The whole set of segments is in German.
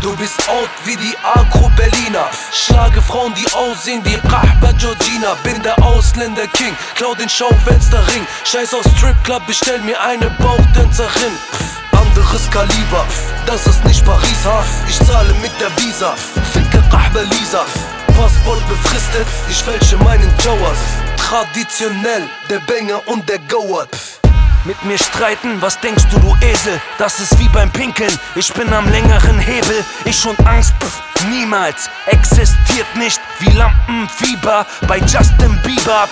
Du bist out wie die Agro-Berliner. Schlage Frauen, die aussehen wie Rahba Georgina. Bin der Ausländer-King, klau den Schaufensterring. Scheiß auf Stripclub, bestell mir eine Bauchtänzerin. Anderes Kaliber, das ist nicht Paris, ha? Ich zahle mit der Visa, ficke Rahba Lisa. Passport befristet, ich fälsche meinen Jowers. Traditionell, der Banger und der Goat. Mit mir streiten, was denkst du, du Esel? Das ist wie beim Pinkeln, ich bin am längeren Hebel. Ich und Angst, niemals, existiert nicht wie Lampenfieber bei Justin Bieber,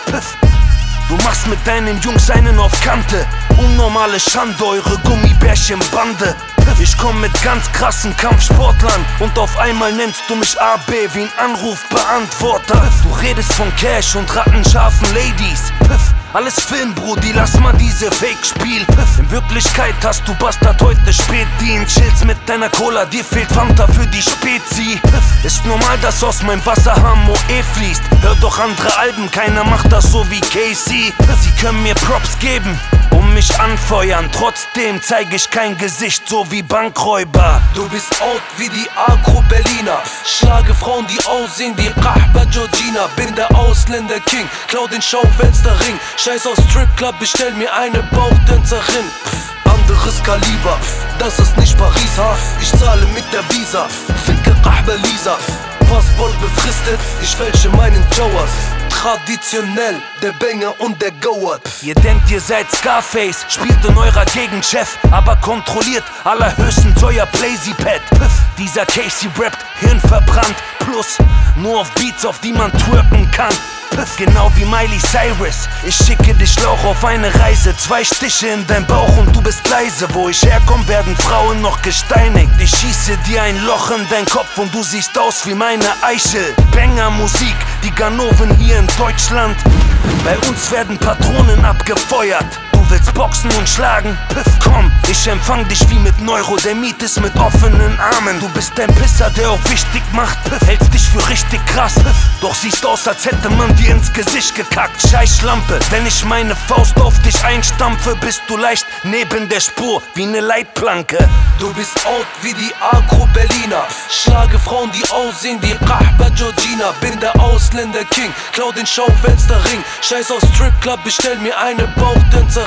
Du machst mit deinen Jungs einen auf Kante. Unnormale Schande, eure Gummibärchenbande. Ich komm mit ganz krassen Kampfsportlern und auf einmal nennst du mich AB wie ein Anrufbeantworter. Du redest von Cash und rattenscharfen Ladies. Alles Film, Brudi, lass mal diese Fake-Spiel. In Wirklichkeit hast du Bastard heute Spätdienst. Chillst mit deiner Cola, dir fehlt Fanta für die Spezi. Ist normal, dass aus meinem Wasserhahn Moe fließt. Hör doch andere Alben, keiner macht das so wie Casey. Sie können mir Props geben und mich anfeuern. Trotzdem zeige ich kein Gesicht, so wie Bankräuber. Du bist out wie die Agro-Berliner. Schlage Frauen, die aussehen wie Rahba Georgina. Bin der Ausländer-King, klau den Schaufensterring. Scheiß auf Stripclub, bestell mir eine Bauchtänzerin. Anderes Kaliber, das ist nicht Paris, ha? Ich zahle mit der Visa, ficke Rahba Lisa. Passport befristet, ich fälsche meinen Jowers. Traditionell, der Banger und der Goat. Ihr denkt, ihr seid Scarface, spielt in eurer Gegend Chef, aber kontrolliert allerhöchstens euer Plazy-Pad. Dieser Casey rappt, Hirn verbrannt, plus nur auf Beats, auf die man twerken kann. Genau wie Miley Cyrus, ich schicke dich Lauch auf eine Reise. 2 Stiche in dein Bauch und du bist leise. Wo ich herkomme, werden Frauen noch gesteinigt. Ich schieße dir ein Loch in dein Kopf und du siehst aus wie meine Eichel. Banger Musik, die Ganoven hier in Deutschland. Bei uns werden Patronen abgefeuert. Du willst boxen und schlagen? Komm, ich empfang dich wie mit Neurodermitis mit offenen Armen. Du bist ein Pisser, der auch wichtig macht. Hältst dich für richtig krass, doch siehst aus, als hätte man dir ins Gesicht gekackt. Scheiß Schlampe, wenn ich meine Faust auf dich einstampfe, bist du leicht neben der Spur wie ne Leitplanke. Du bist out wie die Agro-Berliner. Schlage Frauen, die aussehen wie Rahba Georgina. Bin der Ausländer-King, klau den Schaufensterring. Scheiß auf Stripclub, bestell mir eine Bauchtänzerin.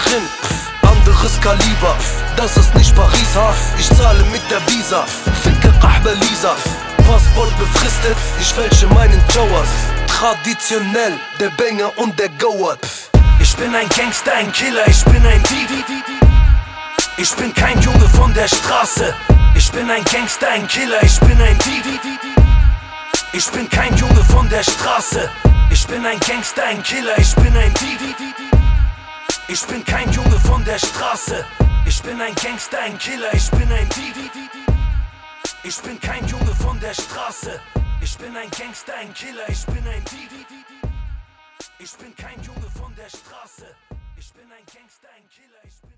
Anderes Kaliber, das ist nicht Paris, ha? Ich zahle mit der Visa, ficke Rahba Lisa. Passport befristet, ich fälsche meinen Jowers. Traditionell, der Banger und der Goat. Ich bin ein Gangster, ein Killer, ich bin ein Dieb. Ich bin kein Junge von der Straße. Ich bin ein Gangster, ein Killer, ich bin ein Dieb. Ich bin kein Junge von der Straße. Ich bin ein Gangster, ein Killer, ich bin ein Dieb. Ich bin kein Junge von der Straße. Ich bin ein Gangster, ein Killer, ich bin ein Dieb. Ich bin kein Junge von der Straße. Ich bin ein Gangster, ein Killer, ich bin ein Dieb. Ich bin kein Junge von der Straße. Ich bin ein Gangster, ein Killer, ich bin